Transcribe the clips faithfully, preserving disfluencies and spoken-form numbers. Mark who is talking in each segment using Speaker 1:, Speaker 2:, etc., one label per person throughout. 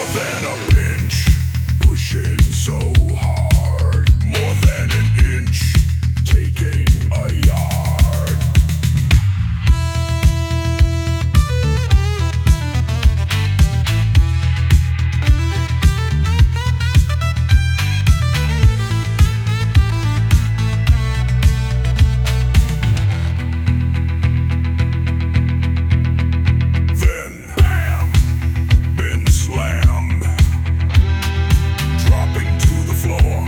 Speaker 1: than a pinch, pushing so hard. More than an inch, taking a yard. Then, bam, been slammed, dropping to the floor,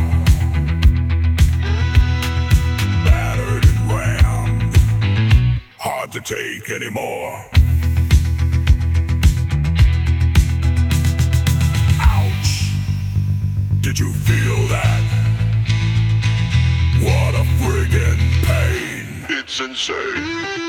Speaker 1: battered and rammed, hard to take anymore. Ouch! Did you feel that? What a friggin' pain! It's insane.